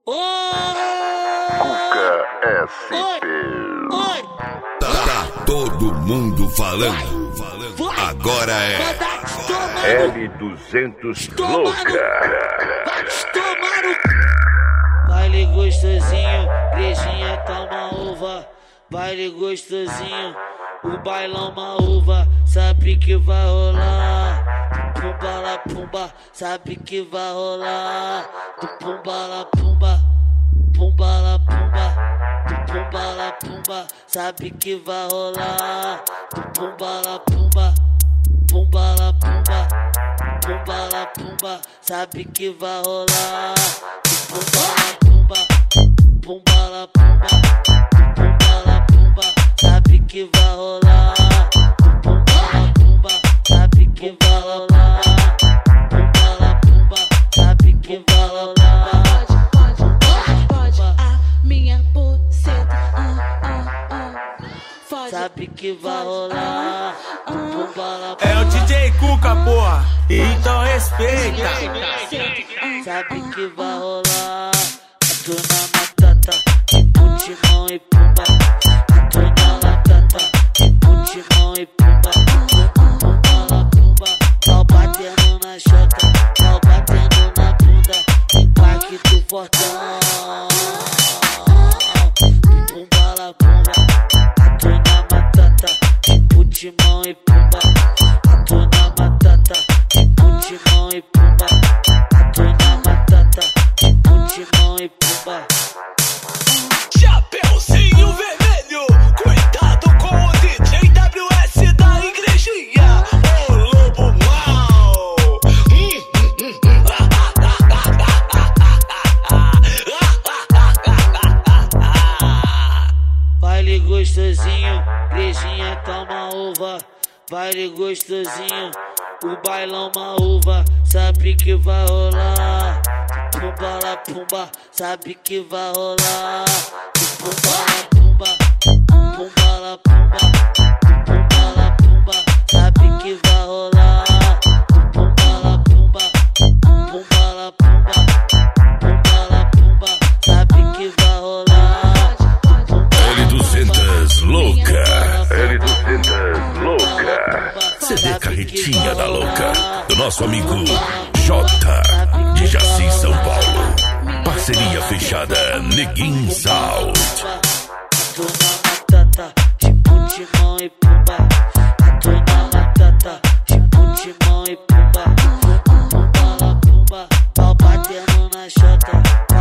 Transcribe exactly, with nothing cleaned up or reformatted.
Cuca S P. Tá, tá todo mundo falando. Agora é L duzentos louca. Baile gostosinho, igrejinha tá uma uva. Baile gostosinho, o bailão uma uva. Sabe que vai rolar. Pumba lá pumba, sabe que vai rolar. Do pumba lá pumba, pumba lá pumba. Do pumba lá pumba, sabe que vai rolar. Do pumba lá pumba, pumba lá pumba. Pumba lá pumba, sabe que vai rolar. Do pumba lá pumba, pumba lá pumba. Pumba lá pumba, sabe que vai rolar. Pumba lá pumba, sabe que vai rolar. Pumba lá pumba, sabe que vai rolar. Pode, pode, a minha buceta, ah, ah, ah. Fode, sabe que vai rolar. Pumba lá É o D J Cuca, porra, então respeita. sabe que vai rolar. A dona Matata, tipo timão e pumba. A dona Latata, tipo timão e pumba. Pumba lá pumba, pau batendo na chota, pau batendo na bunda. Impacto fortão. Pumba lá pumba, a dona Matata, tipo timão e pumba. A dona Matata, tipo timão e pumba. A dona Matata, tipo timão e pumba. Chapeuzinho vermelho, cuidado com o D J W S da igrejinha, o lobo mau. Baile gostosinho, igrejinha tá uma uva. Baile gostosinho, o bailão uma uva. Sabe que vai rolar. Pumba lá pumba, sabe que vai rolar. Pumba lá pumba, pumba lá pumba. Pumba lá pumba, sabe que vai rolar. Pumba lá pumba, pumba lá pumba. Pumba lá pumba, sabe que vai rolar. L duzentos louca. L duzentos louca. C D Carretinha da Louca, do nosso amigo J, de Jaci, São Paulo. Parceria fechada Neguin Sound. A dona Matata, tipo timão e pumba. A dona Matata, tipo timão e pumba. Pumba lá pumba, pau batendo na chota.